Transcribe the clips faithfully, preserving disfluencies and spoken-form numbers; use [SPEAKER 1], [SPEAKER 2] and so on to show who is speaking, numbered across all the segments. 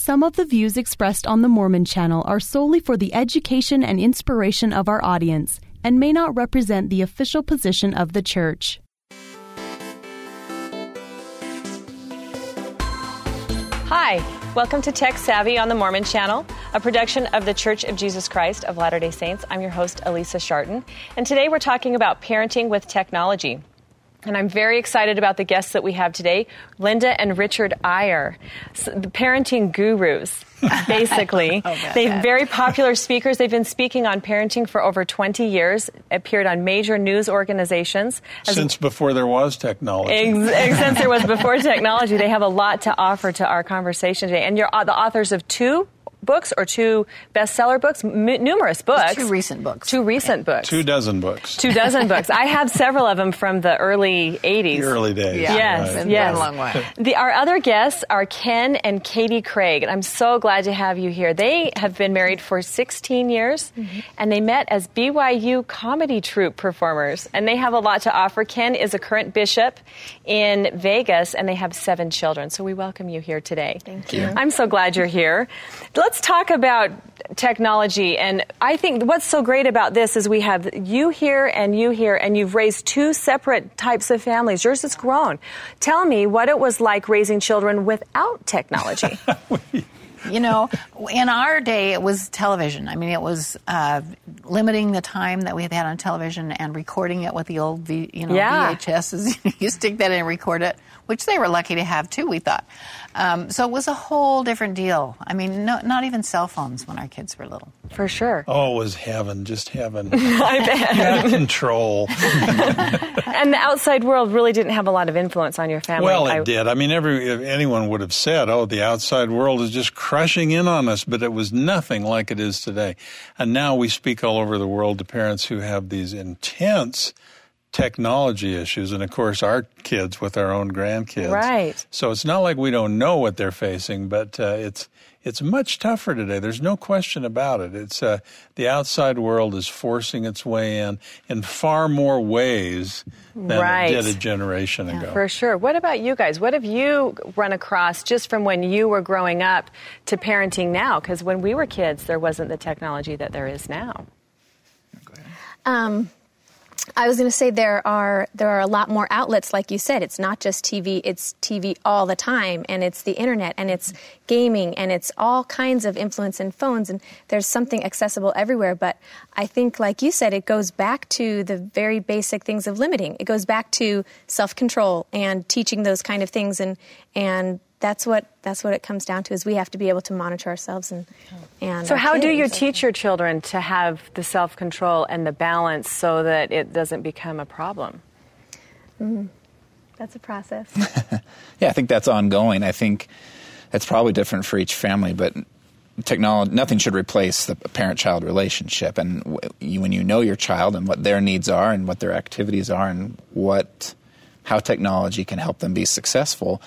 [SPEAKER 1] Some of the views expressed on the Mormon Channel are solely for the education and inspiration of our audience and may not represent the official position of the Church.
[SPEAKER 2] Hi, welcome to Tech Savvy on the Mormon Channel, a production of the Church of Jesus Christ of Latter-day Saints. I'm your host, Elisa Sharton, and today we're talking about parenting with technology. And I'm very excited about the guests that we have today, Linda and Richard Eyre, the parenting gurus, basically. oh, They're very popular speakers. They've been speaking on parenting for over twenty years, appeared on major news organizations.
[SPEAKER 3] Since before there was technology.
[SPEAKER 2] Ex- since there was before technology. They have a lot to offer to our conversation today. And you're the authors of two books or two bestseller books, m- numerous books.
[SPEAKER 4] Two recent books.
[SPEAKER 2] Two recent
[SPEAKER 4] yeah.
[SPEAKER 2] books.
[SPEAKER 3] Two dozen books.
[SPEAKER 2] Two dozen books. I have several of them from the early eighties.
[SPEAKER 3] The early days.
[SPEAKER 4] Yeah.
[SPEAKER 2] Yes,
[SPEAKER 4] Right.
[SPEAKER 2] yes.
[SPEAKER 4] Been a long way.
[SPEAKER 2] The, our other guests are Ken and Katie Craig, and I'm so glad to have you here. They have been married for sixteen years, mm-hmm. and they met as B Y U comedy troupe performers, and they have a lot to offer. Ken is a current bishop in Vegas, and they have seven children, so we welcome you here today.
[SPEAKER 4] Thank you.
[SPEAKER 2] I'm so glad you're here. Let's talk about technology, and I think what's so great about this is we have you here and you here, and you've raised two separate types of families. Yours is grown. Tell me what it was like raising children without technology.
[SPEAKER 4] You know, in our day, it was television. I mean, it was uh, limiting the time that we had had on television and recording it with the old, v, you know,
[SPEAKER 2] yeah.
[SPEAKER 4] V H S's. You stick that in and record it, which they were lucky to have too, we thought. Um, so it was a whole different deal. I mean, no, not even cell phones when our kids were little.
[SPEAKER 2] For sure.
[SPEAKER 3] Oh, it was heaven, just heaven.
[SPEAKER 2] I bet.
[SPEAKER 3] You had control.
[SPEAKER 2] And the outside world really didn't have a lot of influence on your family.
[SPEAKER 3] Well, it
[SPEAKER 2] I,
[SPEAKER 3] did. I mean, every if anyone would have said, oh, the outside world is just crushing in on us, but it was nothing like it is today. And now we speak all over the world to parents who have these intense technology issues, and of course our kids with our own grandkids.
[SPEAKER 2] Right.
[SPEAKER 3] So it's not like we don't know what they're facing, but uh, it's it's much tougher today. There's no question about it. It's uh, the outside world is forcing its way in in far more ways than
[SPEAKER 2] right.
[SPEAKER 3] it did a generation
[SPEAKER 4] Yeah,
[SPEAKER 3] ago.
[SPEAKER 2] For sure. What about you guys? What have you run across just from when you were growing up to parenting now? Because when we were kids, there wasn't the technology that there is now.
[SPEAKER 5] Um, I was going to say there are there are a lot more outlets, like you said. It's not just T V, it's T V all the time, and it's the internet, and it's gaming, and it's all kinds of influence in phones, and there's something accessible everywhere. But I think, like you said, it goes back to the very basic things of limiting. It goes back to self-control and teaching those kind of things, and and that's what that's what it comes down to, is we have to be able to monitor ourselves and and
[SPEAKER 2] So how
[SPEAKER 5] kids.
[SPEAKER 2] do you teach your children to have the self-control and the balance so that it doesn't become a problem?
[SPEAKER 5] Mm, that's a process.
[SPEAKER 6] Yeah, I think that's ongoing. I think it's probably different for each family, but technology, nothing should replace the parent-child relationship. And you, when you know your child and what their needs are and what their activities are and what how technology can help them be successful,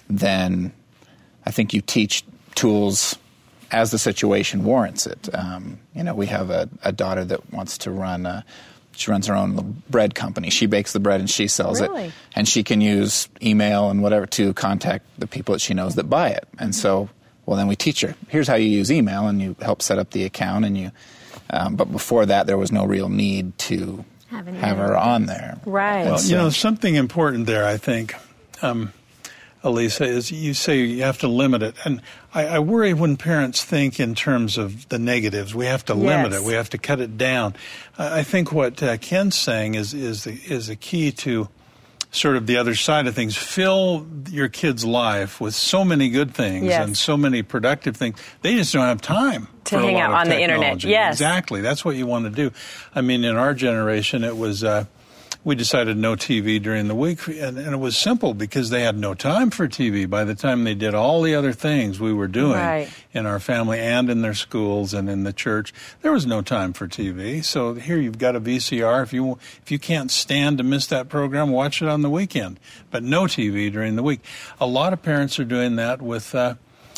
[SPEAKER 6] then I think you teach tools as the situation warrants it. Um, you know, we have a, a daughter that wants to run a, she runs her own bread company. She bakes the bread and she sells
[SPEAKER 2] really?
[SPEAKER 6] it. And she can use email and whatever to contact the people that she knows that buy it. And so, well, then we teach her, here's how you use email, and you help set up the account. And you, um, but before that, there was no real need to have, have her on there.
[SPEAKER 2] Right.
[SPEAKER 3] Well,
[SPEAKER 6] so,
[SPEAKER 3] you know, something important there, I think, um, Elisa, is you say you have to limit it. And I, I worry when parents think in terms of the negatives. We have to limit
[SPEAKER 2] Yes.
[SPEAKER 3] it. We have to cut it down. I, I think what uh, Ken's saying is is the, is the key to sort of the other side of things. Fill your kid's life with so many good things
[SPEAKER 2] Yes.
[SPEAKER 3] and so many productive things. They just don't have time
[SPEAKER 2] To
[SPEAKER 3] for a
[SPEAKER 2] hang
[SPEAKER 3] lot
[SPEAKER 2] out
[SPEAKER 3] of
[SPEAKER 2] on the internet.
[SPEAKER 3] technology.
[SPEAKER 2] Yes.
[SPEAKER 3] Exactly. That's what you want to do. I mean, in our generation, it was... Uh, we decided no T V during the week, and, and it was simple because they had no time for T V by the time they did all the other things we were doing
[SPEAKER 2] Right.
[SPEAKER 3] in our family and in their schools and in the church. There was no time for T V. So here you've got a V C R. If you if you can't stand to miss that program, watch it on the weekend, but no T V during the week. A lot of parents are doing that with uh,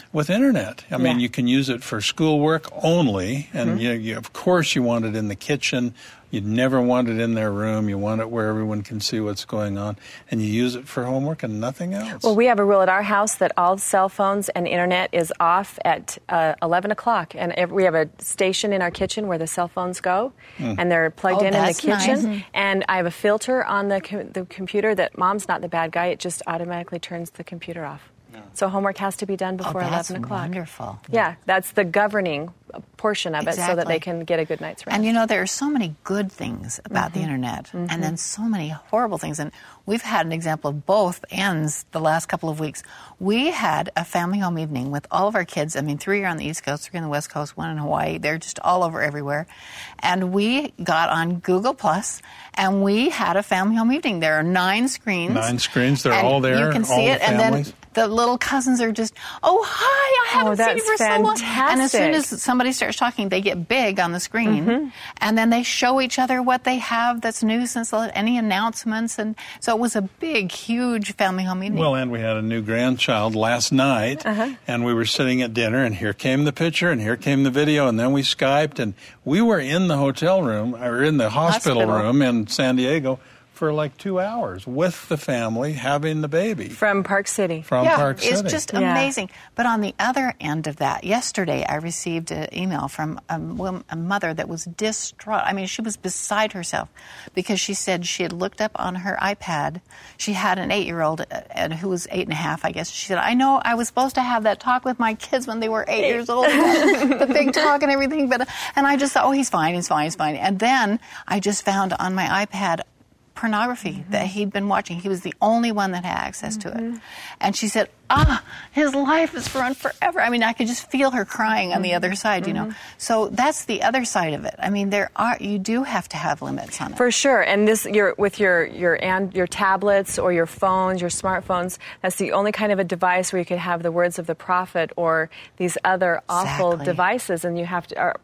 [SPEAKER 3] with internet. I mean,
[SPEAKER 2] Yeah.
[SPEAKER 3] you can use it for schoolwork only, and
[SPEAKER 2] Mm-hmm.
[SPEAKER 3] you, you, of course you want it in the kitchen. You'd never want it in their room. You want it where everyone can see what's going on, and you use it for homework and nothing else.
[SPEAKER 2] Well, we have a rule at our house that all cell phones and internet is off at uh, eleven o'clock. And every, we have a station in our kitchen where the cell phones go,
[SPEAKER 3] Mm.
[SPEAKER 2] and they're plugged
[SPEAKER 4] Oh,
[SPEAKER 2] in in the
[SPEAKER 4] that's
[SPEAKER 2] kitchen.
[SPEAKER 4] nice.
[SPEAKER 2] And I have a filter on the, co- the computer that Mom's not the bad guy. It just automatically turns the computer off. So homework has to be done before
[SPEAKER 4] oh, that's
[SPEAKER 2] eleven o'clock.
[SPEAKER 4] wonderful.
[SPEAKER 2] Yeah, that's the governing portion of it so that
[SPEAKER 4] Exactly.
[SPEAKER 2] they can get a good night's rest.
[SPEAKER 4] And you know, there are so many good things about
[SPEAKER 2] Mm-hmm.
[SPEAKER 4] the internet, and then so many horrible things. And we've had an example of both ends the last couple of weeks. We had a family home evening with all of our kids. I mean, three are on the East Coast, three on the West Coast, one in Hawaii. They're just all over everywhere. And we got on Google Plus, and we had a family home evening. There are nine screens.
[SPEAKER 3] Nine screens, they're
[SPEAKER 4] and
[SPEAKER 3] all there,
[SPEAKER 4] You can see
[SPEAKER 3] all
[SPEAKER 4] it,
[SPEAKER 3] the
[SPEAKER 4] and then
[SPEAKER 3] families.
[SPEAKER 4] the little cousins are just, oh, hi, I haven't
[SPEAKER 2] Oh,
[SPEAKER 4] seen you
[SPEAKER 2] that's
[SPEAKER 4] for so long. And as soon as
[SPEAKER 2] fantastic.
[SPEAKER 4] somebody starts talking, they get big on the screen,
[SPEAKER 2] Mm-hmm.
[SPEAKER 4] and then they show each other what they have that's new since the, any announcements. And so it was a big, huge family home evening.
[SPEAKER 3] Well, and we had a new grandchild last night,
[SPEAKER 2] Uh-huh.
[SPEAKER 3] and we were sitting at dinner, and here came the picture, and here came the video, and then we Skyped, and we were in the hotel room, or in the hospital,
[SPEAKER 2] Hospital.
[SPEAKER 3] room in San Diego for like two hours with the family having the baby
[SPEAKER 2] From Park City.
[SPEAKER 3] from
[SPEAKER 4] yeah,
[SPEAKER 3] Park City.
[SPEAKER 4] it's just
[SPEAKER 2] Yeah.
[SPEAKER 4] amazing. But on the other end of that, yesterday I received an email from a, wom- a mother that was distraught. I mean, she was beside herself because she said she had looked up on her iPad. She had an eight-year-old uh, and who was eight and a half, I guess. She said, I know I was supposed to have that talk with my kids when they were eight years old, the big talk and everything. But and I just thought, oh, he's fine, he's fine, he's fine. And then I just found on my iPad pornography
[SPEAKER 2] Mm-hmm.
[SPEAKER 4] that he'd been watching. He was the only one that had access to it. And she said, ah, his life is run forever. I mean, I could just feel her crying on the other side, you know. So that's the other side of it. I mean, there are, you do have to have limits on it.
[SPEAKER 2] For sure, and this your with your your and your tablets or your phones, your smartphones. That's the only kind of a device where you could have the words of the prophet or these other awful
[SPEAKER 4] Exactly.
[SPEAKER 2] devices, and you have to. Or,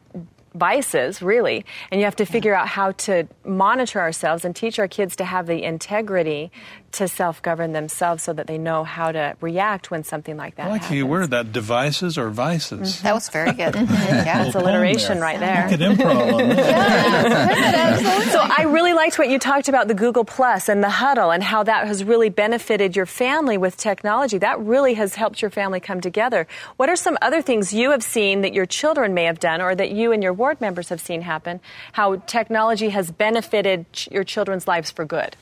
[SPEAKER 2] vices, really, and you have to figure out how to monitor ourselves and teach our kids to have the integrity to self-govern themselves so that they know how to react when something like that
[SPEAKER 3] I like
[SPEAKER 2] happens.
[SPEAKER 3] the word that, devices or vices.
[SPEAKER 4] That was very good. Yeah.
[SPEAKER 2] It's alliteration right there.
[SPEAKER 3] You could improv on that.
[SPEAKER 2] So I really liked what you talked about, the Google Plus and the Huddle, and how that has really benefited your family with technology. That really has helped your family come together. What are some other things you have seen that your children may have done or that you and your ward members have seen happen, how technology has benefited ch- your children's lives for good?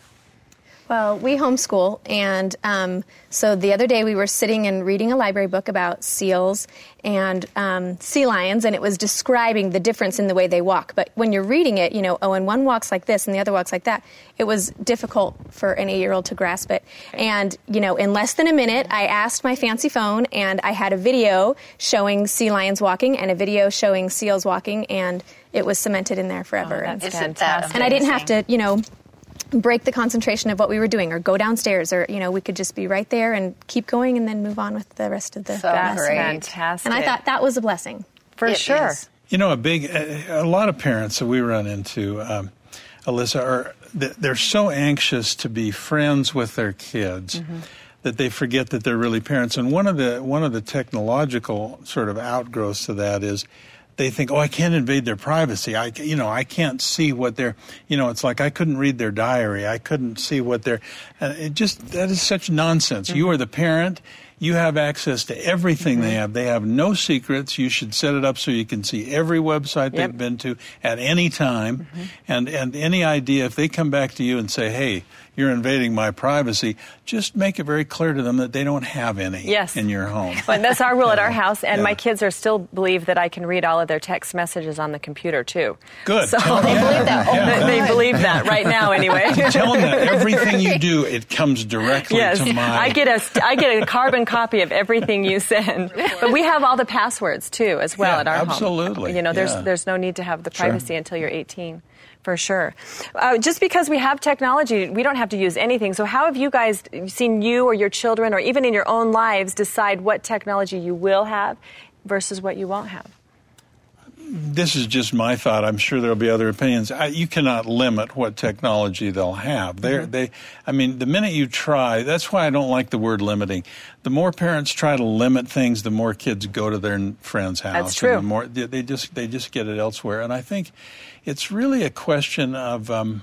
[SPEAKER 5] Well, we homeschool, and um, so the other day we were sitting and reading a library book about seals and um, sea lions, and it was describing the difference in the way they walk. But when you're reading it, you know, oh, and one walks like this and the other walks like that, it was difficult for an eight-year-old to grasp it. And, you know, in less than a minute, I asked my fancy phone, and I had a video showing sea lions walking and a video showing seals walking, and it was cemented in there forever.
[SPEAKER 2] Oh, that's
[SPEAKER 4] Isn't that
[SPEAKER 2] fantastic.
[SPEAKER 5] and I didn't have
[SPEAKER 4] amazing?
[SPEAKER 5] to, you know, break the concentration of what we were doing or go downstairs, or, you know, we could just be right there and keep going and then move on with the rest of the
[SPEAKER 4] So
[SPEAKER 2] That's
[SPEAKER 4] great.
[SPEAKER 2] fantastic.
[SPEAKER 5] And I thought that was a blessing.
[SPEAKER 2] for
[SPEAKER 4] It
[SPEAKER 2] sure.
[SPEAKER 4] is.
[SPEAKER 3] You know, a big, a, a lot of parents that we run into, um, Alyssa, are they're so anxious to be friends with their kids
[SPEAKER 2] Mm-hmm.
[SPEAKER 3] that they forget that they're really parents. And one of the one of the technological sort of outgrowths to that is they think, oh, I can't invade their privacy. I, you know, I can't see what they're, you know, it's like I couldn't read their diary. I couldn't see what they're, uh, it just, that is such nonsense. Mm-hmm. You are the parent. You have access to everything mm-hmm. they have. They have no secrets. You should set it up so you can see every website
[SPEAKER 2] Yep.
[SPEAKER 3] they've been to at any time. Mm-hmm. And, and any idea, if they come back to you and say, hey, you're invading my privacy, just make it very clear to them that they don't have any
[SPEAKER 2] Yes.
[SPEAKER 3] in your home.
[SPEAKER 2] But that's our rule
[SPEAKER 3] Yeah.
[SPEAKER 2] at our house, and
[SPEAKER 3] Yeah.
[SPEAKER 2] my kids are still believe that I can read all of their text messages on the computer too.
[SPEAKER 3] Good.
[SPEAKER 2] So
[SPEAKER 3] Tell them
[SPEAKER 2] they
[SPEAKER 3] that.
[SPEAKER 2] believe that.
[SPEAKER 3] Yeah.
[SPEAKER 2] They, they believe that right now, anyway.
[SPEAKER 3] Tell them that everything you do, it comes directly
[SPEAKER 2] Yes,
[SPEAKER 3] to my...
[SPEAKER 2] I get a I get a carbon copy of everything you send. But we have all the passwords too, as well
[SPEAKER 3] Yeah,
[SPEAKER 2] at our home.
[SPEAKER 3] absolutely,
[SPEAKER 2] You know, there's
[SPEAKER 3] yeah.
[SPEAKER 2] there's no need to have the
[SPEAKER 3] Sure.
[SPEAKER 2] privacy until you're eighteen. For sure. Uh, just because we have technology, we don't have to use anything. So how have you guys seen you or your children or even in your own lives decide what technology you will have versus what you won't have?
[SPEAKER 3] this is just my thought. I'm sure there'll be other opinions. I, you cannot limit what technology they'll have. They're, mm-hmm. They, I mean, the minute you try, that's why I don't like the word limiting. The more parents try to limit things, the more kids go to their friend's house.
[SPEAKER 2] That's true.
[SPEAKER 3] And the more they just they just get it elsewhere. And I think it's really a question of. Um,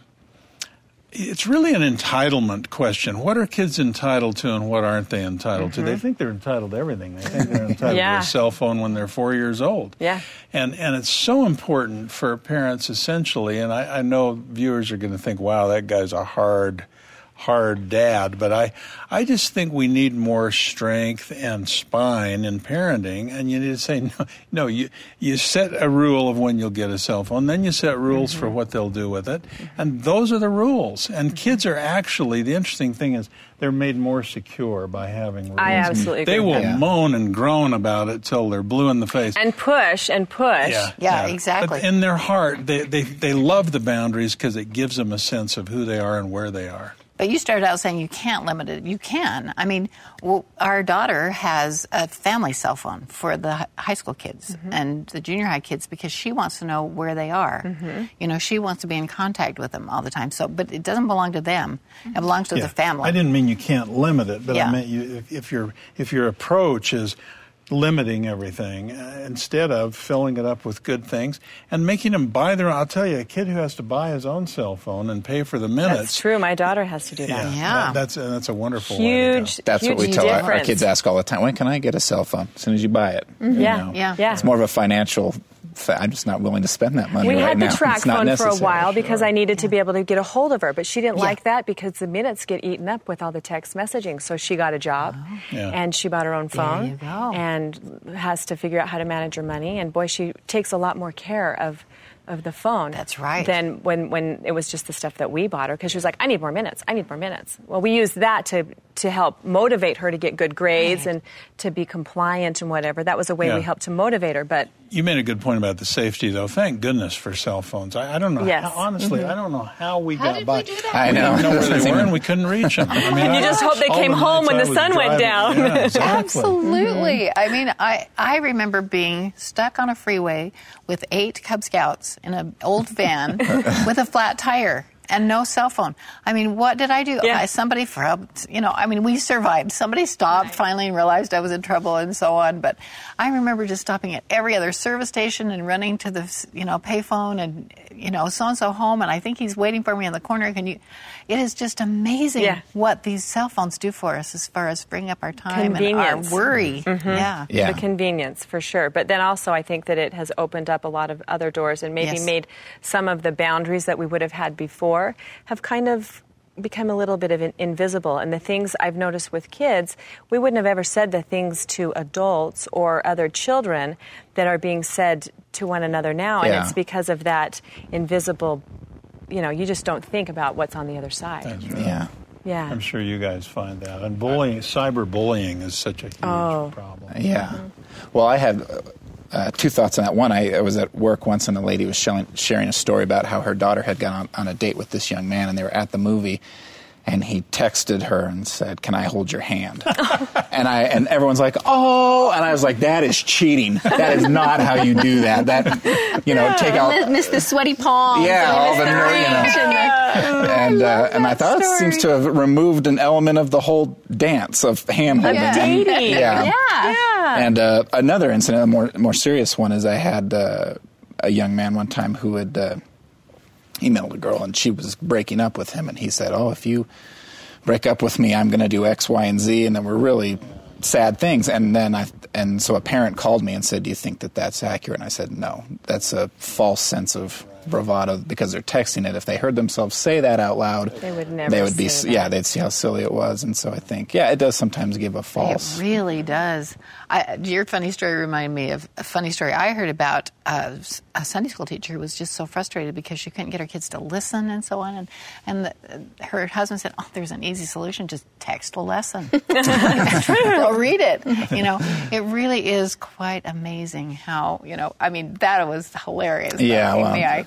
[SPEAKER 3] It's really an entitlement question. What are kids entitled to and what aren't they entitled mm-hmm. to? They think they're entitled to everything. They think they're entitled yeah. to a cell phone when they're four years old.
[SPEAKER 2] Yeah.
[SPEAKER 3] And and it's so important for parents essentially, and I, I know viewers are going to think, wow, that guy's a hard, hard dad. But I, I just think we need more strength and spine in parenting. And you need to say, no, no you, you set a rule of when you'll get a cell phone. Then you set rules mm-hmm. for what they'll do with it. And those are the rules. And mm-hmm. kids are actually, the interesting thing is, they're made more secure by having rules.
[SPEAKER 2] I absolutely
[SPEAKER 3] They
[SPEAKER 2] agree
[SPEAKER 3] will
[SPEAKER 2] with that.
[SPEAKER 3] moan and groan about it till they're blue in the face.
[SPEAKER 2] And push and push.
[SPEAKER 3] Yeah,
[SPEAKER 4] Yeah,
[SPEAKER 3] yeah.
[SPEAKER 4] exactly.
[SPEAKER 3] But in their heart, they, they, they love the boundaries because it gives them a sense of who they are and where they are.
[SPEAKER 4] But you started out saying you can't limit it. You can. I mean, well, our daughter has a family cell phone for the hi- high school kids mm-hmm. and the junior high kids because she wants to know where they are. Mm-hmm. You know, she wants to be in contact with them all the time. So, but it doesn't belong to them. It belongs to
[SPEAKER 3] yeah.
[SPEAKER 4] the family.
[SPEAKER 3] I didn't mean you can't limit it, but
[SPEAKER 4] yeah.
[SPEAKER 3] I meant you, if, if your if your approach is limiting everything uh, instead of filling it up with good things and making them buy their own. I'll tell you, a kid who has to buy his own cell phone and pay for the minutes.
[SPEAKER 2] That's true. My daughter has to do that.
[SPEAKER 3] Yeah,
[SPEAKER 4] Yeah.
[SPEAKER 3] that, that's uh, that's a wonderful
[SPEAKER 2] Huge,
[SPEAKER 3] way to go.
[SPEAKER 6] That's
[SPEAKER 2] huge
[SPEAKER 6] what we tell our, our
[SPEAKER 2] difference.
[SPEAKER 6] kids ask all the time. When can I get a cell phone? As soon as you buy it.
[SPEAKER 2] Mm-hmm.
[SPEAKER 6] You
[SPEAKER 2] Yeah,
[SPEAKER 6] know?
[SPEAKER 4] yeah,
[SPEAKER 2] yeah.
[SPEAKER 6] It's more of a financial. Fa- I'm just not willing to spend that money
[SPEAKER 2] We
[SPEAKER 6] right
[SPEAKER 2] had the
[SPEAKER 6] now.
[SPEAKER 2] track
[SPEAKER 6] It's not
[SPEAKER 2] phone for a
[SPEAKER 6] necessary.
[SPEAKER 2] while because
[SPEAKER 3] Sure.
[SPEAKER 2] I needed to be able to get a hold of her, but she didn't
[SPEAKER 4] Yeah.
[SPEAKER 2] like that because the minutes get eaten up with all the text messaging. So she got a job,
[SPEAKER 4] Oh.
[SPEAKER 3] Yeah.
[SPEAKER 2] and she bought her own phone,
[SPEAKER 4] you go.
[SPEAKER 2] and has to figure out how to manage her money. And boy, she takes a lot more care of of the phone.
[SPEAKER 4] That's right.
[SPEAKER 2] Than when when it was just the stuff that we bought her because she was like, I need more minutes. I need more minutes. Well, we used that to to help motivate her to get good grades
[SPEAKER 4] Right.
[SPEAKER 2] and to be compliant and whatever. That was a way
[SPEAKER 3] Yeah.
[SPEAKER 2] we helped to motivate her. But
[SPEAKER 3] You made a good point about the safety, though. Thank goodness for cell phones. I, I don't know.
[SPEAKER 2] Yes.
[SPEAKER 3] How, honestly,
[SPEAKER 2] Mm-hmm.
[SPEAKER 3] I don't know how we
[SPEAKER 4] How
[SPEAKER 3] got
[SPEAKER 4] did
[SPEAKER 3] by.
[SPEAKER 4] we do that?
[SPEAKER 6] I
[SPEAKER 3] We
[SPEAKER 6] know.
[SPEAKER 3] didn't know where
[SPEAKER 6] Doesn't
[SPEAKER 3] they were,
[SPEAKER 6] seem-
[SPEAKER 3] and we couldn't reach them. I mean,
[SPEAKER 2] You
[SPEAKER 3] I-
[SPEAKER 2] just hope they
[SPEAKER 3] all
[SPEAKER 2] came
[SPEAKER 3] the
[SPEAKER 2] home
[SPEAKER 3] nights
[SPEAKER 2] when
[SPEAKER 3] I
[SPEAKER 2] the
[SPEAKER 3] was
[SPEAKER 2] sun went
[SPEAKER 3] driving-
[SPEAKER 2] down.
[SPEAKER 3] Yeah, exactly.
[SPEAKER 4] Absolutely. I mean, I, I remember being stuck on a freeway with eight Cub Scouts in an old van with a flat tire and no cell phone. I mean, what did I do?
[SPEAKER 2] Yeah.
[SPEAKER 4] I, somebody, for, you know, I mean, we survived. Somebody stopped finally and realized I was in trouble and so on. But I remember just stopping at every other service station and running to the, you know, payphone and, you know, so-and-so home. And I think he's waiting for me in the corner. Can you? It is just amazing
[SPEAKER 2] Yeah.
[SPEAKER 4] what these cell phones do for us as far as freeing up our time and
[SPEAKER 2] Convenience.
[SPEAKER 4] our worry.
[SPEAKER 2] Mm-hmm.
[SPEAKER 4] Yeah.
[SPEAKER 6] Yeah.
[SPEAKER 2] The convenience, for sure. But then also I think that it has opened up a lot of other doors and maybe
[SPEAKER 4] Yes.
[SPEAKER 2] made some of the boundaries that we would have had before have kind of become a little bit of an invisible. And the things I've noticed with kids, we wouldn't have ever said the things to adults or other children that are being said to one another now. And
[SPEAKER 6] Yeah.
[SPEAKER 2] it's because of that invisible, you know, you just don't think about what's on the other side.
[SPEAKER 3] That's right.
[SPEAKER 6] Yeah.
[SPEAKER 2] Yeah.
[SPEAKER 3] I'm sure you guys find that. And bullying, cyberbullying is such a huge
[SPEAKER 2] Oh.
[SPEAKER 3] problem.
[SPEAKER 6] Yeah. Well, I had uh, two thoughts on that. One, I, I was at work once and a lady was showing, sharing a story about how her daughter had gone on, on a date with this young man and they were at the movie and he texted her and said, "Can I hold your hand?" and I and everyone's like, "Oh," and I was like, "That is cheating. That is not how you do that. That, you know, take out
[SPEAKER 5] Miss the sweaty palms.
[SPEAKER 6] Yeah,
[SPEAKER 5] and
[SPEAKER 6] all
[SPEAKER 5] miss
[SPEAKER 6] the ner- you know.
[SPEAKER 5] reach and the-
[SPEAKER 6] and uh, and I thought it
[SPEAKER 2] story.
[SPEAKER 6] seems to have removed an element of the whole dance of hand holding.
[SPEAKER 2] Yeah.
[SPEAKER 6] And-
[SPEAKER 2] Dating.
[SPEAKER 6] Yeah.
[SPEAKER 5] Yeah.
[SPEAKER 2] Yeah.
[SPEAKER 6] And uh, another incident, a more more serious one, is I had uh, a young man one time who had uh, emailed a girl, and she was breaking up with him, and he said, "Oh, if you break up with me, I'm going to do X, Y, and Z," and there were really sad things. And then I and so a parent called me and said, "Do you think that that's accurate?" And I said, "No, that's a false sense of bravado because they're texting it. If they heard themselves say that out loud,
[SPEAKER 2] They would never
[SPEAKER 6] They would be
[SPEAKER 2] say that.
[SPEAKER 6] yeah, they'd see how silly it was." And so I think yeah, it does sometimes give a false.
[SPEAKER 4] It really does. I, your funny story reminded me of a funny story I heard about uh, a Sunday school teacher who was just so frustrated because she couldn't get her kids to listen and so on. And, and the, her husband said, "Oh, there's an easy solution. Just text a lesson. They'll read it." You know, it really is quite amazing how, you know, I mean, that was hilarious. That
[SPEAKER 6] Yeah,
[SPEAKER 4] made
[SPEAKER 6] well,
[SPEAKER 4] me, I,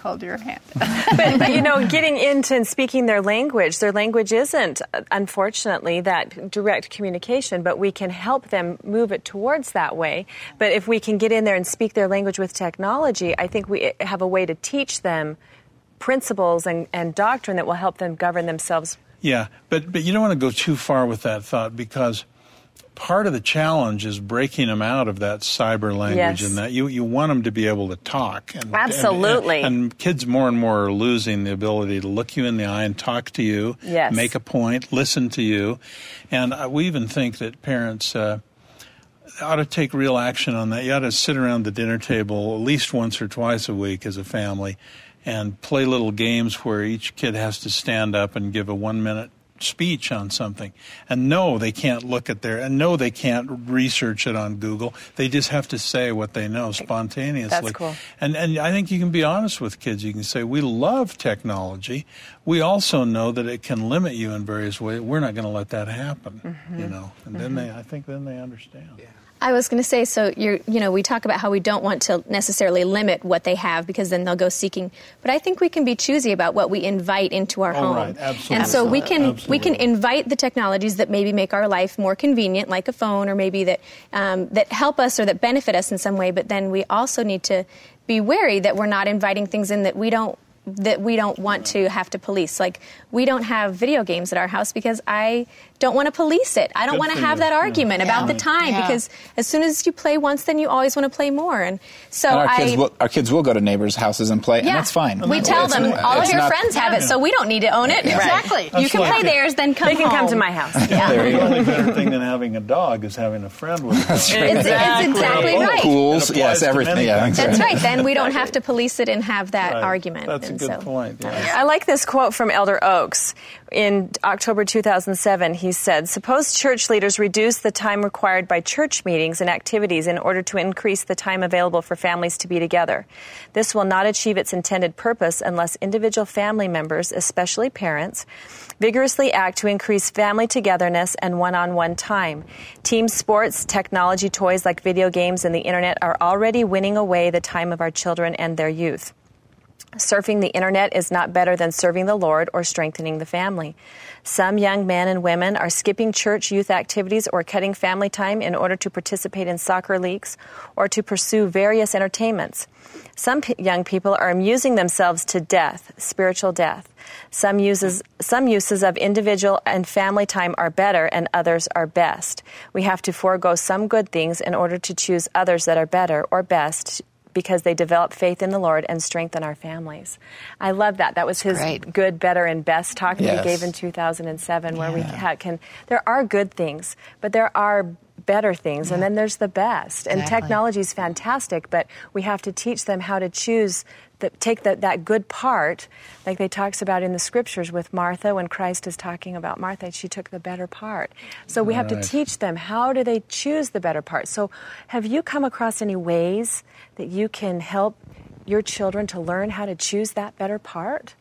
[SPEAKER 4] hold your hand.
[SPEAKER 2] but, but, you know, getting into and speaking their language, their language isn't, unfortunately, that direct communication, but we can help them move it towards that way. But if we can get in there and speak their language with technology, I think we have a way to teach them principles and, and doctrine that will help them govern themselves.
[SPEAKER 3] Yeah, but, but you don't want to go too far with that thought, because part of the challenge is breaking them out of that cyber language,
[SPEAKER 2] yes.
[SPEAKER 3] and that you, you want them to be able to talk. And,
[SPEAKER 2] Absolutely.
[SPEAKER 3] And, and, and kids more and more are losing the ability to look you in the eye and talk to you,
[SPEAKER 2] yes.
[SPEAKER 3] make a point, listen to you. And uh, we even think that parents uh, ought to take real action on that. You ought to sit around the dinner table at least once or twice a week as a family and play little games where each kid has to stand up and give a one-minute speech on something. And no, they can't look at their, and no, they can't research it on Google. They just have to say what they know spontaneously.
[SPEAKER 2] That's cool.
[SPEAKER 3] And, and I think you can be honest with kids. You can say, we love technology. We also know that it can limit you in various ways. We're not going to let that happen, mm-hmm. you know. And mm-hmm. then they, I think then they understand. Yeah.
[SPEAKER 5] I was going to say, so you're, you know, we talk about how we don't want to necessarily limit what they have because then they'll go seeking. But I think we can be choosy about what we invite into our
[SPEAKER 3] oh,
[SPEAKER 5] home.
[SPEAKER 3] Right. Absolutely.
[SPEAKER 5] And so we can
[SPEAKER 3] Absolutely.
[SPEAKER 5] we can invite the technologies that maybe make our life more convenient, like a phone, or maybe that um, that help us or that benefit us in some way. But then we also need to be wary that we're not inviting things in that we don't that we don't want to have to police. Like, we don't have video games at our house because I don't want to police it. I don't
[SPEAKER 3] Good
[SPEAKER 5] want to
[SPEAKER 3] for
[SPEAKER 5] have
[SPEAKER 3] you.
[SPEAKER 5] that argument
[SPEAKER 4] Yeah.
[SPEAKER 5] about
[SPEAKER 4] Yeah.
[SPEAKER 5] the time
[SPEAKER 4] Yeah.
[SPEAKER 5] because as soon as you play once, then you always want to play more. And so
[SPEAKER 6] and our
[SPEAKER 5] I...
[SPEAKER 6] kids will, our kids will go to neighbors' houses and play,
[SPEAKER 5] Yeah.
[SPEAKER 6] and that's fine.
[SPEAKER 5] We tell
[SPEAKER 6] It's-
[SPEAKER 5] them, all of
[SPEAKER 6] it's
[SPEAKER 5] your
[SPEAKER 6] not-
[SPEAKER 5] friends have it, so we don't need to own it.
[SPEAKER 4] Exactly.
[SPEAKER 5] You
[SPEAKER 3] That's
[SPEAKER 5] can
[SPEAKER 3] like
[SPEAKER 5] play
[SPEAKER 3] it.
[SPEAKER 5] theirs, then come
[SPEAKER 2] They can
[SPEAKER 5] home.
[SPEAKER 2] come to my house.
[SPEAKER 6] There you
[SPEAKER 3] The
[SPEAKER 6] go.
[SPEAKER 3] only better thing than having a dog is having a friend with a dog.
[SPEAKER 5] It's, it's exactly
[SPEAKER 6] Oh,
[SPEAKER 5] right.
[SPEAKER 6] pools,
[SPEAKER 3] It applies
[SPEAKER 6] yes,
[SPEAKER 3] to
[SPEAKER 6] everything.
[SPEAKER 3] many
[SPEAKER 6] Yeah,
[SPEAKER 3] things.
[SPEAKER 5] That's right. Then we don't have to police it and have that
[SPEAKER 3] Right.
[SPEAKER 5] argument.
[SPEAKER 3] That's a
[SPEAKER 5] and
[SPEAKER 3] good
[SPEAKER 5] so,
[SPEAKER 3] point. Yeah.
[SPEAKER 2] I like this quote from Elder Oaks. In October two thousand seven, he said, "Suppose church leaders reduce the time required by church meetings and activities in order to increase the time available for families to be together. This will not achieve its intended purpose unless individual family members, especially parents, vigorously act to increase family togetherness and one-on-one time. Team sports, technology toys like video games and the internet are already winning away the time of our children and their youth. Surfing the internet is not better than serving the Lord or strengthening the family. Some young men and women are skipping church youth activities or cutting family time in order to participate in soccer leagues or to pursue various entertainments. Some p- young people are amusing themselves to death, spiritual death. Some uses, some uses of individual and family time are better and others are best. We have to forego some good things in order to choose others that are better or best, because they develop faith in the Lord and strengthen our families." I love that. That was his
[SPEAKER 4] Great.
[SPEAKER 2] good, better, and best talk that
[SPEAKER 6] Yes.
[SPEAKER 2] he gave in two thousand seven, where we
[SPEAKER 6] Yeah.
[SPEAKER 2] ha- can, there are good things, but there are better things, and then there's the best. And
[SPEAKER 4] Exactly.
[SPEAKER 2] technology is fantastic, but we have to teach them how to choose, the, take the, that good part, like they talks about in the scriptures with Martha, when Christ is talking about Martha, she took the better part. So we have to
[SPEAKER 3] Right.
[SPEAKER 2] teach them, how do they choose the better part? So have you come across any ways that you can help your children to learn how to choose that better part?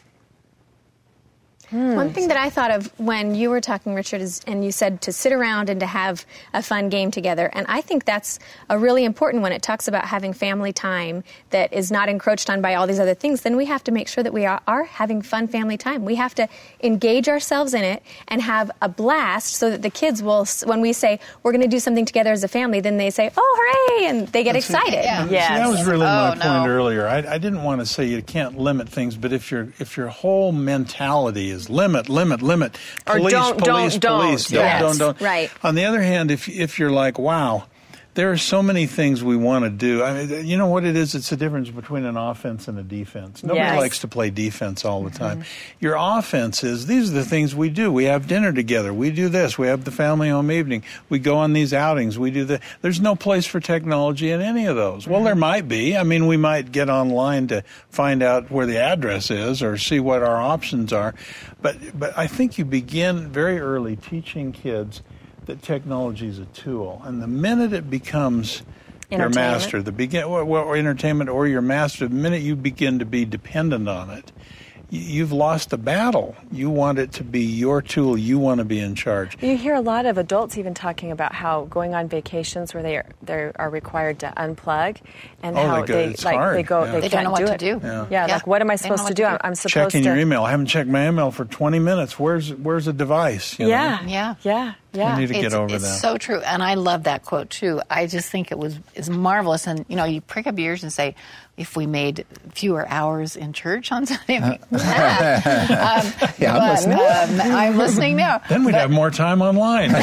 [SPEAKER 5] One thing that I thought of when you were talking, Richard, is, and you said to sit around and to have a fun game together. And I think that's a really important one. It talks about having family time that is not encroached on by all these other things. Then we have to make sure that we are, are having fun family time. We have to engage ourselves in it and have a blast so that the kids will, when we say we're going to do something together as a family, then they say, "Oh, hooray," and they get excited.
[SPEAKER 4] Yeah.
[SPEAKER 3] See, that was really my
[SPEAKER 4] Oh,
[SPEAKER 3] point
[SPEAKER 4] no.
[SPEAKER 3] earlier. I, I didn't want to say you can't limit things, but if your if your whole mentality is limit, limit, limit,
[SPEAKER 2] Or
[SPEAKER 3] police,
[SPEAKER 2] don't,
[SPEAKER 3] police,
[SPEAKER 2] don't,
[SPEAKER 3] police,
[SPEAKER 2] don't.
[SPEAKER 3] don't,
[SPEAKER 2] Yes.
[SPEAKER 3] don't, don't.
[SPEAKER 5] Right.
[SPEAKER 3] On the other hand, if if you're like, wow, there are so many things we want to do. I mean, you know what it is? It's the difference between an offense and a defense. Nobody
[SPEAKER 2] Yes.
[SPEAKER 3] likes to play defense all the time. Your offense is, these are the things we do. We have dinner together. We do this. We have the family home evening. We go on these outings. We do that. There's no place for technology in any of those. Well, there might be. I mean, we might get online to find out where the address is or see what our options are. But, but I think you begin very early teaching kids that technology is a tool, and the minute it becomes your
[SPEAKER 2] Entertainment.
[SPEAKER 3] master, the begin or, or entertainment or your master, the minute you begin to be dependent on it, you've lost the battle. You want it to be your tool. You want to be in charge.
[SPEAKER 2] You hear a lot of adults even talking about how going on vacations where they are they are required to unplug, and
[SPEAKER 3] oh,
[SPEAKER 2] how
[SPEAKER 3] they, go,
[SPEAKER 2] they
[SPEAKER 3] it's
[SPEAKER 2] like
[SPEAKER 3] hard.
[SPEAKER 2] they go
[SPEAKER 3] yeah.
[SPEAKER 2] they,
[SPEAKER 4] They
[SPEAKER 2] can't
[SPEAKER 4] don't know
[SPEAKER 2] do
[SPEAKER 4] what
[SPEAKER 2] it.
[SPEAKER 4] to do.
[SPEAKER 3] Yeah.
[SPEAKER 2] Yeah,
[SPEAKER 4] Yeah.
[SPEAKER 2] like what am I
[SPEAKER 4] They don't
[SPEAKER 2] supposed
[SPEAKER 4] know
[SPEAKER 2] to
[SPEAKER 4] what
[SPEAKER 2] do?
[SPEAKER 4] to
[SPEAKER 2] I'm,
[SPEAKER 4] do.
[SPEAKER 2] I'm supposed
[SPEAKER 3] Checking
[SPEAKER 2] to
[SPEAKER 3] your email. I haven't checked my email for twenty minutes. Where's where's the device? You know?
[SPEAKER 2] Yeah,
[SPEAKER 4] Yeah.
[SPEAKER 2] yeah, yeah.
[SPEAKER 3] We need to get
[SPEAKER 4] it's,
[SPEAKER 3] over
[SPEAKER 4] it's
[SPEAKER 3] that.
[SPEAKER 4] so true, and I love that quote too. I just think it was is marvelous, and you know, you prick up your ears and say, if we made fewer hours in church on Sunday, um,
[SPEAKER 6] Yeah, I'm
[SPEAKER 4] but,
[SPEAKER 6] listening.
[SPEAKER 4] Um, I'm listening now.
[SPEAKER 3] Then we'd
[SPEAKER 4] But
[SPEAKER 3] have more time online.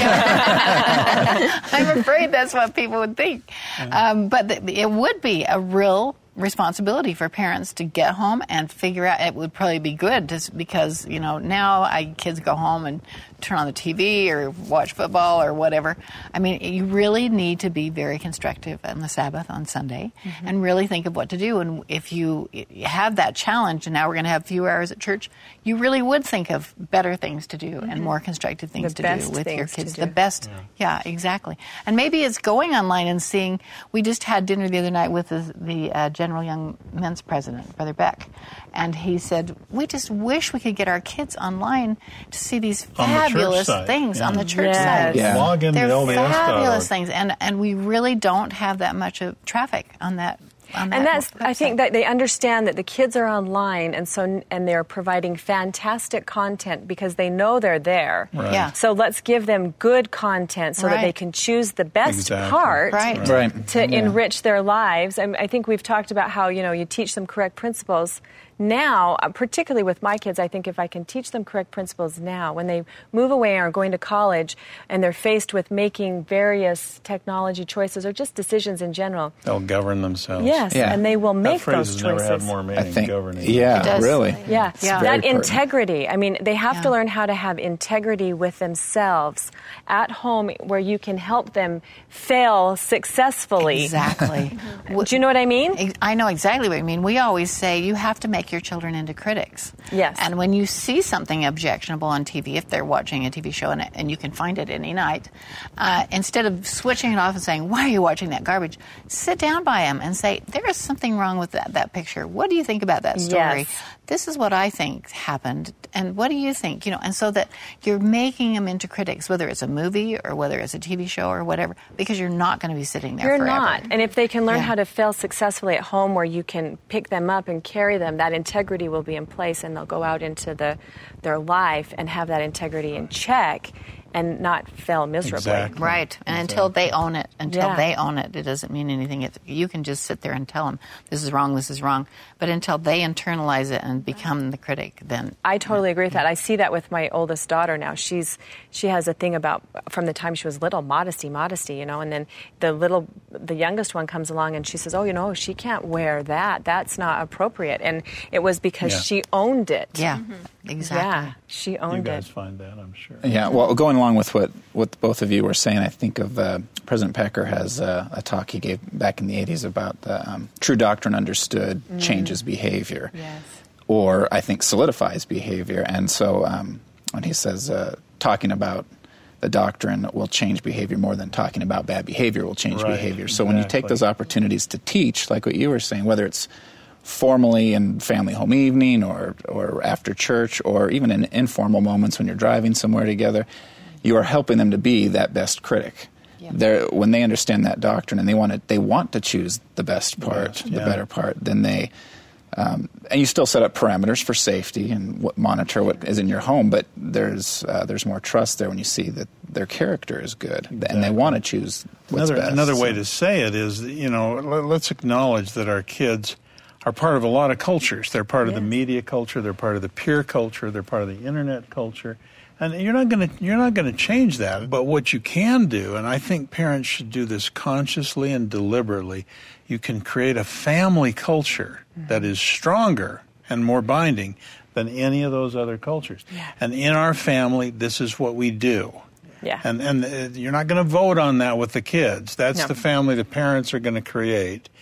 [SPEAKER 4] I'm afraid that's what people would think, um, but th- it would be a real responsibility for parents to get home and figure out. It would probably be good just because, you know, now I kids go home and turn on the T V or watch football or whatever. I mean, you really need to be very constructive on the Sabbath on Sunday mm-hmm. and really think of what to do. And if you have that challenge, and now we're going to have fewer hours at church, you really would think of better things to do mm-hmm. and more constructive things
[SPEAKER 2] the
[SPEAKER 4] to do with your kids. The best, yeah. yeah, exactly. And maybe it's going online and seeing. We just had dinner the other night with the, the uh, General Young Men's president, Brother Beck, and he said, we just wish we could get our kids online to see these fabulous things
[SPEAKER 3] yeah.
[SPEAKER 4] on the church
[SPEAKER 2] Yes.
[SPEAKER 4] side.
[SPEAKER 6] Yeah.
[SPEAKER 3] Log in
[SPEAKER 4] They're
[SPEAKER 3] to L D S dot org.
[SPEAKER 4] fabulous things, and and we really don't have that much of traffic on that. On
[SPEAKER 2] And
[SPEAKER 4] that
[SPEAKER 2] that's, I think
[SPEAKER 4] website.
[SPEAKER 2] that they understand that the kids are online, and so and they're providing fantastic content because they know they're there.
[SPEAKER 3] Right.
[SPEAKER 4] Yeah.
[SPEAKER 2] So let's give them good content so that
[SPEAKER 4] Right.
[SPEAKER 2] they can choose the best
[SPEAKER 3] Exactly.
[SPEAKER 2] part
[SPEAKER 4] Right.
[SPEAKER 6] Right.
[SPEAKER 2] to enrich their lives. I, I think we've talked about how, you know, you teach them correct principles. Now, uh, particularly with my kids, I think if I can teach them correct principles now, when they move away or are going to college and they're faced with making various technology choices or just decisions in general,
[SPEAKER 3] They'll govern themselves.
[SPEAKER 2] yes,
[SPEAKER 6] Yeah.
[SPEAKER 2] and they will
[SPEAKER 3] That
[SPEAKER 2] make
[SPEAKER 3] phrase
[SPEAKER 2] those
[SPEAKER 3] has
[SPEAKER 2] choices.
[SPEAKER 3] never had more
[SPEAKER 6] I
[SPEAKER 3] meaning,
[SPEAKER 6] think,
[SPEAKER 3] governing.
[SPEAKER 6] yeah,
[SPEAKER 4] It does.
[SPEAKER 6] really.
[SPEAKER 2] Yeah,
[SPEAKER 4] Yeah.
[SPEAKER 2] that
[SPEAKER 6] Very pertinent.
[SPEAKER 2] integrity. I mean, they have
[SPEAKER 4] Yeah.
[SPEAKER 2] to learn how to have integrity with themselves at home where you can help them fail successfully.
[SPEAKER 4] Exactly.
[SPEAKER 2] Do you know what I mean?
[SPEAKER 4] Ex- I know exactly what you mean. We always say you have to make your children into critics.
[SPEAKER 2] Yes.
[SPEAKER 4] And when you see something objectionable on T V, if they're watching a T V show and, and you can find it any night, uh, instead of switching it off and saying, why are you watching that garbage? Sit down by them and say, there is something wrong with that, that picture. What do you think about that story?
[SPEAKER 2] Yes.
[SPEAKER 4] This is what I think happened. And what do you think? You know, and so that you're making them into critics, whether it's a movie or whether it's a T V show or whatever, because you're not going to be sitting there
[SPEAKER 2] You're
[SPEAKER 4] forever.
[SPEAKER 2] not. And if they can learn
[SPEAKER 4] Yeah.
[SPEAKER 2] how to fail successfully at home where you can pick them up and carry them, that integrity will be in place and they'll go out into the their life and have that integrity in check and not fail miserably.
[SPEAKER 3] Exactly.
[SPEAKER 4] Right. And until they own it, until
[SPEAKER 2] Yeah.
[SPEAKER 4] they own it, it doesn't mean anything. It, you can just sit there and tell them, this is wrong, this is wrong. But until they internalize it and become the critic, then...
[SPEAKER 2] I totally agree with that. I see that with my oldest daughter now. She's she has a thing about from the time she was little, modesty, modesty, you know. And then the little, the youngest one comes along and she says, "Oh, you know, she can't wear that. That's not appropriate." And it was because
[SPEAKER 3] Yeah.
[SPEAKER 2] she owned it.
[SPEAKER 4] Yeah, exactly.
[SPEAKER 2] Yeah, she
[SPEAKER 3] You
[SPEAKER 2] owned
[SPEAKER 3] guys
[SPEAKER 2] it.
[SPEAKER 3] find that, I'm sure.
[SPEAKER 6] Yeah, well, going along with what, what both of you were saying, I think of uh, President Pecker has uh, a talk he gave back in the eighties about the um, true doctrine understood
[SPEAKER 2] Mm.
[SPEAKER 6] changes behavior.
[SPEAKER 2] Yes.
[SPEAKER 6] Or I think solidifies behavior. And so um, when he says uh, talking about the doctrine will change behavior more than talking about bad behavior will change
[SPEAKER 3] Right,
[SPEAKER 6] behavior. So when you take
[SPEAKER 3] exactly.
[SPEAKER 6] those opportunities to teach, like what you were saying, whether it's formally in family home evening or, or after church or even in informal moments when you're driving somewhere together, you are helping them to be that best critic.
[SPEAKER 4] Yeah.
[SPEAKER 6] They're, when they understand that doctrine and they want to, they want to choose the best part,
[SPEAKER 3] best,
[SPEAKER 6] the
[SPEAKER 3] yeah.
[SPEAKER 6] better part, then they, um, and you still set up parameters for safety and what, monitor what is in your home, but there's uh, there's more trust there when you see that their character is good and they
[SPEAKER 3] Exactly.
[SPEAKER 6] want to choose what's
[SPEAKER 3] Another,
[SPEAKER 6] best.
[SPEAKER 3] another way
[SPEAKER 6] So-
[SPEAKER 3] to say it is, you know, let, let's acknowledge that our kids are part of a lot of cultures. They're part of the
[SPEAKER 2] Yes.
[SPEAKER 3] media culture. They're part of the peer culture. They're part of the internet culture. And you're not going to you're not going to change that. But what you can do, and I think parents should do this consciously and deliberately, you can create a family culture mm-hmm. that is stronger and more binding than any of those other cultures.
[SPEAKER 2] Yeah.
[SPEAKER 3] And in our family, this is what we do.
[SPEAKER 2] Yeah.
[SPEAKER 3] And and uh, you're not going to vote on that with the kids. That's
[SPEAKER 2] No.
[SPEAKER 3] the family the parents are going to create.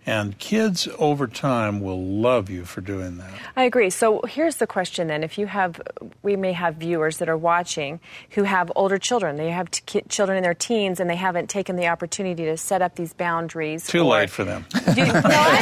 [SPEAKER 3] And kids over time will love you for doing that.
[SPEAKER 2] I agree. So here's the question then. If you have, we may have viewers that are watching who have older children. They have t- ki- children in their teens and they haven't taken the opportunity to set up these boundaries.
[SPEAKER 3] Too
[SPEAKER 2] or,
[SPEAKER 3] late for them.
[SPEAKER 2] Do, no,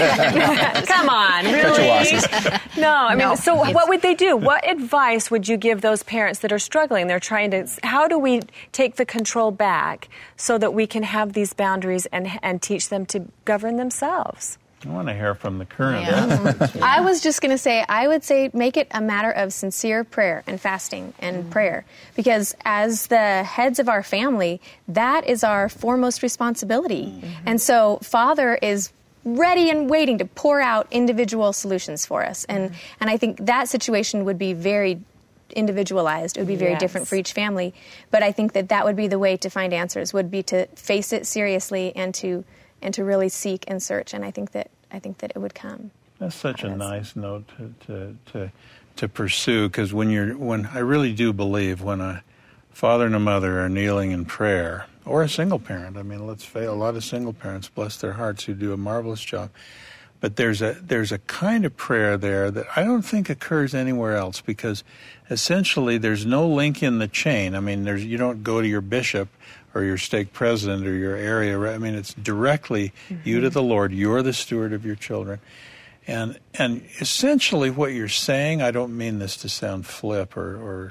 [SPEAKER 2] I, come on, really? No, I mean,
[SPEAKER 4] No,
[SPEAKER 2] so
[SPEAKER 4] it's-
[SPEAKER 2] what would they do? What advice would you give those parents that are struggling? They're trying to, how do we take the control back so that we can have these boundaries and, and teach them to govern themselves?
[SPEAKER 3] I want to hear from the current.
[SPEAKER 4] Yeah.
[SPEAKER 5] I was just going to say, I would say make it a matter of sincere prayer and fasting and mm-hmm. prayer. Because as the heads of our family, that is our foremost responsibility. Mm-hmm. And so Father is ready and waiting to pour out individual solutions for us. And, mm-hmm. and I think that situation would be very individualized. It would be very
[SPEAKER 2] yes.
[SPEAKER 5] different for each family. But I think that that would be the way to find answers, would be to face it seriously and to and to really seek and search, and I think that I think that it would come.
[SPEAKER 3] That's such a nice note to to to, to pursue, because when you're when I really do believe when a father and a mother are kneeling in prayer, or a single parent. I mean, let's face a lot of single parents, bless their hearts, who do a marvelous job. But there's a there's a kind of prayer there that I don't think occurs anywhere else, because essentially there's no link in the chain. I mean, there's you don't go to your bishop or your stake president or your area. I mean, it's directly mm-hmm. you to the Lord. You're the steward of your children. And and essentially what you're saying, I don't mean this to sound flip or, or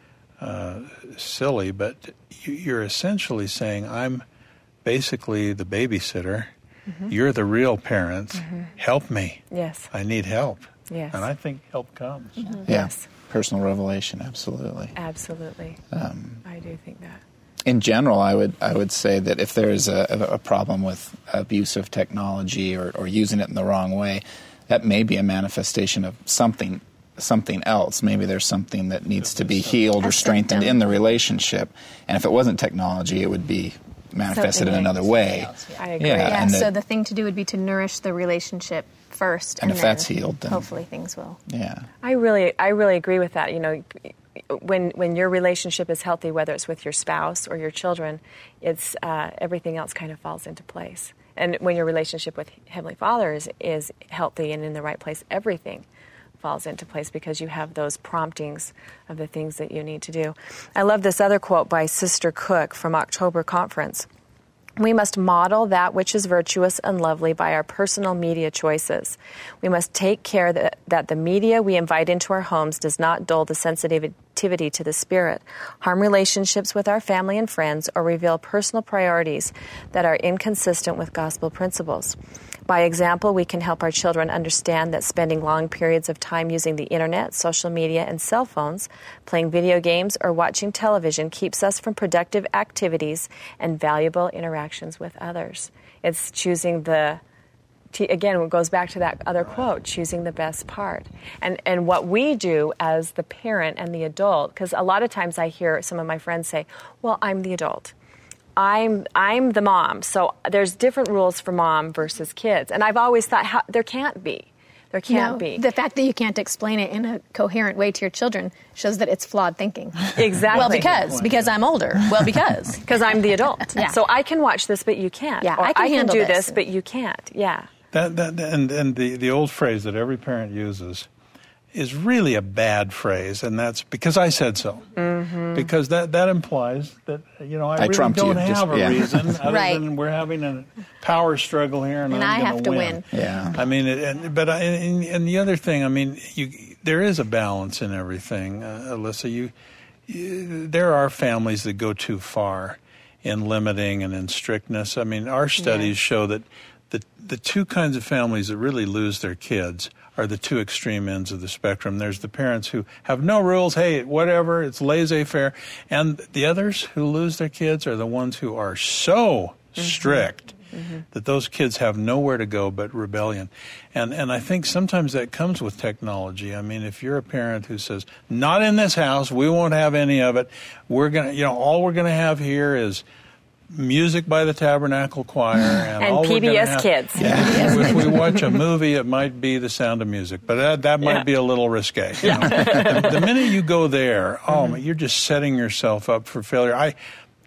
[SPEAKER 3] uh, silly, but you're essentially saying, I'm basically the babysitter. Mm-hmm. You're the real parent. Mm-hmm. Help me.
[SPEAKER 2] Yes.
[SPEAKER 3] I need help.
[SPEAKER 2] Yes.
[SPEAKER 3] And I think help comes.
[SPEAKER 6] Mm-hmm. Yeah. Yes. Personal revelation, absolutely.
[SPEAKER 2] Absolutely. Um, I do think that.
[SPEAKER 6] In general, I would I would say that if there is a, a problem with abuse of technology or, or using it in the wrong way, that may be a manifestation of something something else. Maybe there's something that needs to be healed or strengthened in the relationship. And if it wasn't technology, it would be manifested in another way.
[SPEAKER 2] I agree.
[SPEAKER 5] Yeah,
[SPEAKER 6] yeah
[SPEAKER 5] so
[SPEAKER 6] the,
[SPEAKER 5] the thing to do would be to nourish the relationship first,
[SPEAKER 6] and,
[SPEAKER 5] and
[SPEAKER 6] if
[SPEAKER 5] then
[SPEAKER 6] that's healed, then
[SPEAKER 5] hopefully things will.
[SPEAKER 6] Yeah,
[SPEAKER 2] I really, I really agree with that. You know, when when your relationship is healthy, whether it's with your spouse or your children, it's uh, everything else kind of falls into place. And when your relationship with Heavenly Father is, is healthy and in the right place, everything falls into place because you have those promptings of the things that you need to do. I love this other quote by Sister Cook from October Conference. We must model that which is virtuous and lovely by our personal media choices. We must take care that, that the media we invite into our homes does not dull the sensitivity to the Spirit, harm relationships with our family and friends, or reveal personal priorities that are inconsistent with gospel principles. By example, we can help our children understand that spending long periods of time using the internet, social media, and cell phones, playing video games, or watching television keeps us from productive activities and valuable interactions with others. It's choosing the, again, it goes back to that other quote, choosing the best part. And and what we do as the parent and the adult, because a lot of times I hear some of my friends say, well, I'm the adult. I'm I'm the mom, so there's different rules for mom versus kids. And I've always thought, how, there can't be. There can't
[SPEAKER 5] no,
[SPEAKER 2] be.
[SPEAKER 5] The fact that you can't explain it in a coherent way to your children shows that it's flawed thinking.
[SPEAKER 2] Exactly.
[SPEAKER 5] Well, because. Because I'm older. Well, because.
[SPEAKER 2] Because I'm the adult.
[SPEAKER 5] Yeah.
[SPEAKER 2] So I can watch this, but you can't.
[SPEAKER 5] Yeah,
[SPEAKER 2] or
[SPEAKER 5] I can,
[SPEAKER 2] I can
[SPEAKER 5] handle
[SPEAKER 2] do
[SPEAKER 5] this,
[SPEAKER 2] this, but you can't. Yeah.
[SPEAKER 3] That, that, and and the, the old phrase that every parent uses is really a bad phrase, and that's because I said so. Mm-hmm. Because that, that implies that, you know, I,
[SPEAKER 6] I
[SPEAKER 3] really
[SPEAKER 6] trumped
[SPEAKER 3] don't
[SPEAKER 6] you.
[SPEAKER 3] have
[SPEAKER 6] Just,
[SPEAKER 3] a
[SPEAKER 6] yeah.
[SPEAKER 3] reason other
[SPEAKER 5] Right.
[SPEAKER 3] than we're having a power struggle here, and,
[SPEAKER 5] And
[SPEAKER 3] I'm
[SPEAKER 5] I
[SPEAKER 3] gonna
[SPEAKER 5] have to
[SPEAKER 3] win.
[SPEAKER 5] win.
[SPEAKER 6] Yeah.
[SPEAKER 3] I mean, it, and, but I, and, and the other thing, I mean, you there is a balance in everything, uh, Alyssa. You, you, there are families that go too far in limiting and in strictness. I mean, our studies yeah. show that the the two kinds of families that really lose their kids are the two extreme ends of the spectrum. There's the parents who have no rules, hey, whatever, it's laissez-faire. And the others who lose their kids are the ones who are so mm-hmm. strict mm-hmm. that those kids have nowhere to go but rebellion. And and I think sometimes that comes with technology. I mean, if you're a parent who says, not in this house, we won't have any of it. We're going to, you know, all we're going to have here is music by the Tabernacle Choir and,
[SPEAKER 2] and
[SPEAKER 3] all
[SPEAKER 2] P B S
[SPEAKER 3] have,
[SPEAKER 2] Kids.
[SPEAKER 3] Yeah. If we watch a movie, it might be The Sound of Music, but that, that might
[SPEAKER 2] yeah.
[SPEAKER 3] be a little risque. You know? the, the minute you go there, oh, mm-hmm. you're just setting yourself up for failure. I,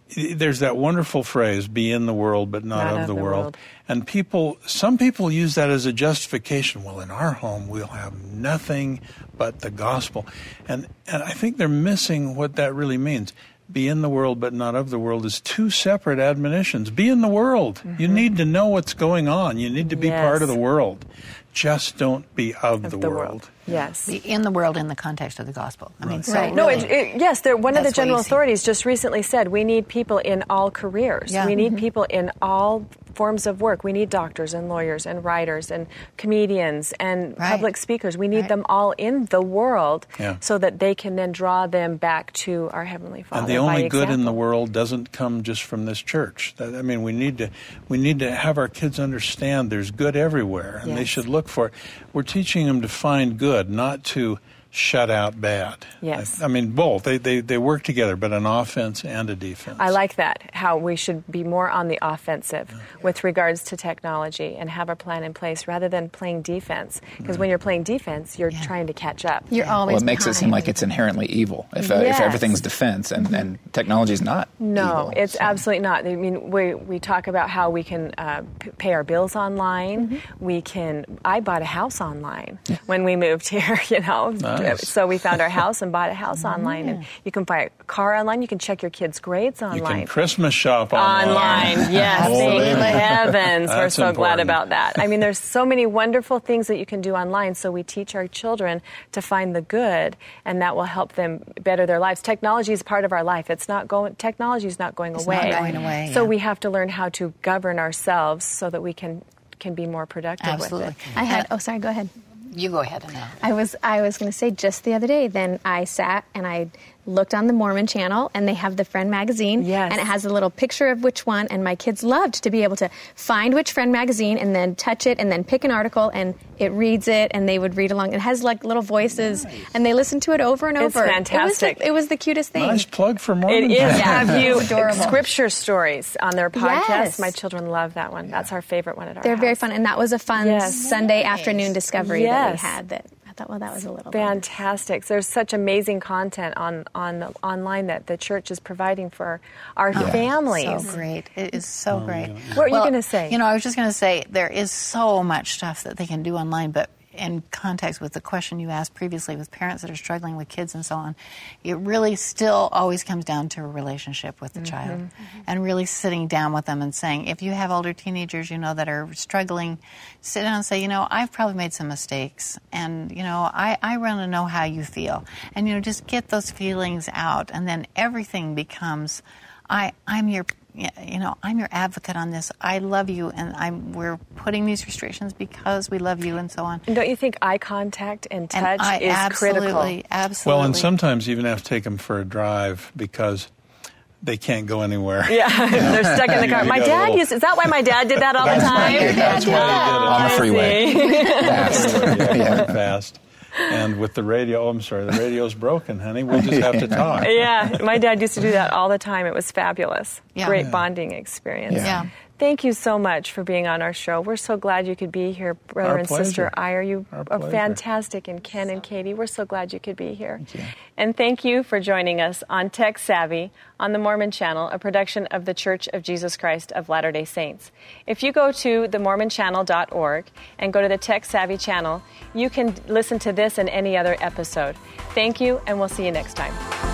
[SPEAKER 3] there's that wonderful phrase, be in the world, but not,
[SPEAKER 2] Not
[SPEAKER 3] of,
[SPEAKER 2] of
[SPEAKER 3] the,
[SPEAKER 2] the
[SPEAKER 3] world.
[SPEAKER 2] world.
[SPEAKER 3] And people, some people use that as a justification. Well, in our home, we'll have nothing but the gospel. And, and I think they're missing what that really means. Be in the world, but not of the world is two separate admonitions. Be in the world. Mm-hmm. You need to know what's going on. You need to be
[SPEAKER 2] Yes.
[SPEAKER 3] part of the world. Just don't be of,
[SPEAKER 2] Of
[SPEAKER 3] the,
[SPEAKER 2] the
[SPEAKER 3] world.
[SPEAKER 2] world. Yes.
[SPEAKER 4] Be in the world in the context of the gospel. I mean, so
[SPEAKER 5] Right.
[SPEAKER 2] No,
[SPEAKER 4] really,
[SPEAKER 2] it, it, yes, there, one of the
[SPEAKER 4] That's what
[SPEAKER 2] general
[SPEAKER 4] you see.
[SPEAKER 2] authorities just recently said we need people in all careers.
[SPEAKER 4] Yeah.
[SPEAKER 2] We need
[SPEAKER 4] Mhm.
[SPEAKER 2] people in all forms of work. We need doctors and lawyers and writers and comedians and
[SPEAKER 4] Right.
[SPEAKER 2] public speakers. We need
[SPEAKER 4] Right.
[SPEAKER 2] them all in the world
[SPEAKER 3] Yeah.
[SPEAKER 2] so that they can then draw them back to our Heavenly Father.
[SPEAKER 3] And the
[SPEAKER 2] by
[SPEAKER 3] only good in the
[SPEAKER 2] example.
[SPEAKER 3] world doesn't come just from this church. That, I mean, we need to we need to have our kids understand there's good everywhere, and they
[SPEAKER 2] Yes.
[SPEAKER 3] should look for it. We're teaching them to find good, not to shut out bad.
[SPEAKER 2] Yes.
[SPEAKER 3] I, I mean, both. They, they they work together, but an offense and a defense.
[SPEAKER 2] I like that, how we should be more on the offensive with regards to technology and have a plan in place rather than playing defense. Because when you're playing defense, you're trying to catch up.
[SPEAKER 5] You're always
[SPEAKER 6] Well, it makes it seem
[SPEAKER 5] behind.
[SPEAKER 6] like it's inherently evil if, uh, if
[SPEAKER 2] Yes.
[SPEAKER 6] everything's defense and, and technology is not
[SPEAKER 2] No,
[SPEAKER 6] evil.
[SPEAKER 2] it's
[SPEAKER 6] So-
[SPEAKER 2] absolutely not. I mean, we we talk about how we can uh, p- pay our bills online. We can. I bought a house online when we moved here. You know,
[SPEAKER 3] Nice.
[SPEAKER 2] so we found our house and bought a house online. And you can buy a car online. You can check your kids' grades
[SPEAKER 3] You
[SPEAKER 2] online.
[SPEAKER 3] can Christmas shop online.
[SPEAKER 2] Online, yes,
[SPEAKER 3] Absolutely.
[SPEAKER 2] thank heavens. We're
[SPEAKER 3] That's
[SPEAKER 2] so glad
[SPEAKER 3] important.
[SPEAKER 2] about that. I mean, there's so many wonderful things that you can do online, so we teach our children to find the good, and that will help them better their lives. Technology is part of our life. It's not going. Technology is not going
[SPEAKER 4] It's
[SPEAKER 2] away.
[SPEAKER 4] not going away,
[SPEAKER 2] So
[SPEAKER 4] yeah.
[SPEAKER 2] we have to learn how to govern ourselves so that we can can be more productive
[SPEAKER 4] Absolutely.
[SPEAKER 2] with it.
[SPEAKER 5] I had. Oh, sorry. Go ahead.
[SPEAKER 4] You go ahead and now.
[SPEAKER 5] I was I was going to say just the other day. Then I sat and I looked on the Mormon channel, and they have the Friend magazine,
[SPEAKER 2] Yes.
[SPEAKER 5] and it has a little picture of which one. And my kids loved to be able to find which Friend magazine, and then touch it, and then pick an article, and it reads it, and they would read along. It has like little voices, and they listen to it over and
[SPEAKER 2] It's
[SPEAKER 5] over.
[SPEAKER 2] fantastic.
[SPEAKER 5] It was, the, it was the cutest thing.
[SPEAKER 3] Nice plug for Mormon.
[SPEAKER 2] It is.
[SPEAKER 3] Channel.
[SPEAKER 2] Have you
[SPEAKER 5] Adorable.
[SPEAKER 2] scripture stories on their podcast?
[SPEAKER 5] Yes.
[SPEAKER 2] My children love that one. That's our favorite one at our
[SPEAKER 5] They're
[SPEAKER 2] house.
[SPEAKER 5] very fun, and that was a fun
[SPEAKER 2] Yes.
[SPEAKER 5] Sunday afternoon discovery that we
[SPEAKER 2] Yes.
[SPEAKER 5] had. That I thought, well, that was a little
[SPEAKER 2] Fantastic. There's such amazing content on, on the, online that the church is providing for our families.
[SPEAKER 4] So great. It is so great.
[SPEAKER 2] What were you
[SPEAKER 4] Well,
[SPEAKER 2] gonna say?
[SPEAKER 4] You know, I was just going to say there is so much stuff that they can do online, but in context with the question you asked previously with parents that are struggling with kids and so on, it really still always comes down to a relationship with the
[SPEAKER 2] Mm-hmm.
[SPEAKER 4] child and really sitting down with them and saying, if you have older teenagers, you know, that are struggling, sit down and say, you know, I've probably made some mistakes and, you know, I, I want to know how you feel. And, you know, just get those feelings out and then everything becomes, I, I'm your you know, I'm your advocate on this. I love you, and I'm. We're putting these restrictions because we love you, and so on.
[SPEAKER 2] And don't you think eye contact and touch
[SPEAKER 4] and I,
[SPEAKER 2] is
[SPEAKER 4] absolutely,
[SPEAKER 2] critical?
[SPEAKER 4] Absolutely.
[SPEAKER 3] Well, and sometimes you even have to take them for a drive because they can't go anywhere.
[SPEAKER 2] Yeah, they're stuck in the car.
[SPEAKER 3] You
[SPEAKER 2] My
[SPEAKER 3] got a
[SPEAKER 2] dad
[SPEAKER 3] little-
[SPEAKER 2] used. Is that why my dad did that all the time?
[SPEAKER 3] That's why
[SPEAKER 6] on the
[SPEAKER 3] he
[SPEAKER 6] freeway.
[SPEAKER 3] did it.
[SPEAKER 6] Fast.
[SPEAKER 3] Yeah,
[SPEAKER 6] Yeah.
[SPEAKER 3] fast. And with the radio, oh, I'm sorry, the radio's broken, honey. We'll just have to talk.
[SPEAKER 2] Yeah, my dad used to do that all the time. It was fabulous.
[SPEAKER 4] Yeah.
[SPEAKER 2] Great
[SPEAKER 3] Yeah.
[SPEAKER 2] bonding experience.
[SPEAKER 6] Yeah.
[SPEAKER 4] Yeah.
[SPEAKER 2] Thank you so much for being on our show. We're so glad you could be here, brother
[SPEAKER 3] Our
[SPEAKER 2] and
[SPEAKER 3] pleasure.
[SPEAKER 2] sister Iyer. You
[SPEAKER 3] Our
[SPEAKER 2] are
[SPEAKER 3] pleasure.
[SPEAKER 2] fantastic, and Ken and Katie. We're so glad you could be here. And thank you for joining us on Tech Savvy on the Mormon Channel, a production of the Church of Jesus Christ of Latter-day Saints. If you go to the mormon channel dot org and go to the Tech Savvy channel, you can listen to this and any other episode. Thank you, and we'll see you next time.